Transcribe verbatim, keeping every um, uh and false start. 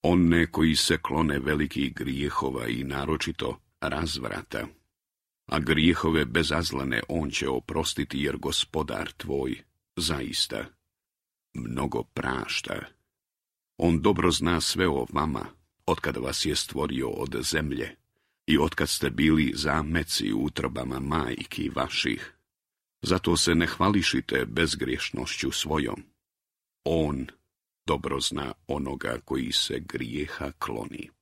one koji se klone velikih grijehova i naročito razvrata. A grijehove bezazlane on će oprostiti, jer Gospodar tvoj zaista mnogo prašta. On dobro zna sve o vama, otkad vas je stvorio od zemlje i otkad ste bili zameci u utrobama majki vaših. Zato se ne hvališite bezgriješnošću svojom. On dobro zna onoga koji se grijeha kloni.